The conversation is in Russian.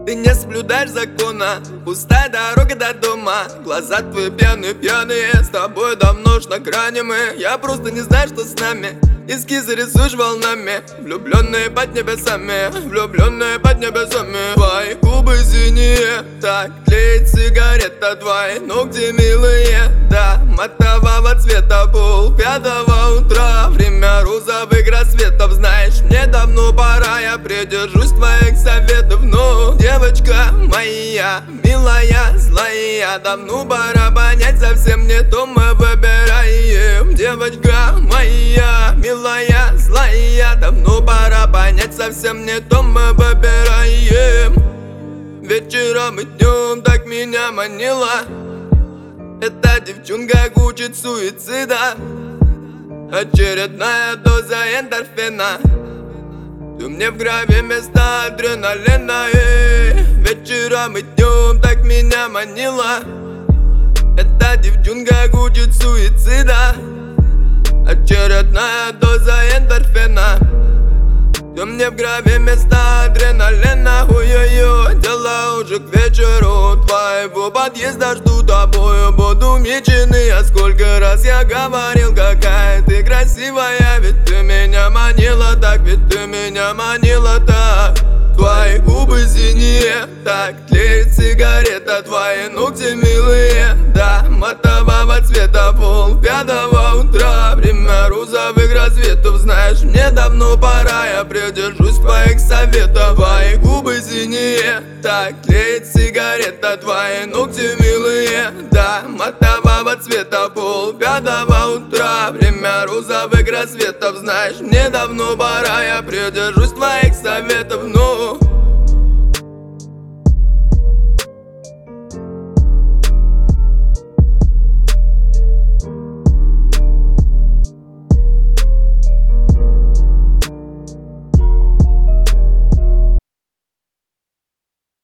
Ты не соблюдаешь закона, пустая дорога до дома. Глаза твои пьяные, с тобой давно ж на грани мы. Я просто не знаю, что с нами. Эскизы рисуешь волнами, влюбленные под небесами, влюбленные под небесами. Твои губы синие, так тлеет сигарета. Твои ногти милые, да, матового цвета. Пол-пятого утра, время розовых рассветов. Знаешь, мне давно пора, я придержусь твоих советов. Но, девочка моя, милая, злая, давно пора понять, совсем не то мы выбираем. Девочка моя, милая, злая, давно пора понять, совсем не то мы выбираем. Вечером и днем так меня манила эта девчонка учит суицида. Очередная доза эндорфина. Ты мне в крови вместо адреналина. Вечером и днем так меня манила эта девчонка учит суицида. Очередная доза эндорфина. Ты мне в крови вместо адреналина. Ой-ой-ой, дело уже к вечеру. Твоего подъезда жду тобою, буду меченый. А сколько раз я говорил, какая ты красивая. Ведь ты меня манила так, ведь ты меня манила так. Твои губы синие, так тлеет сигарета. Твои ногти милые, да, матового цвета. Пол-пятого утра, время розовых рассветов. Знаешь, мне давно пора, я придержусь твоих советов. Твои губы синие, так тлеет сигарета. Твои ногти милые, да, матового цвета. Пол-пятого утра, время розовых рассветов. Знаешь, мне давно пора, я придержусь твоих советов. Ну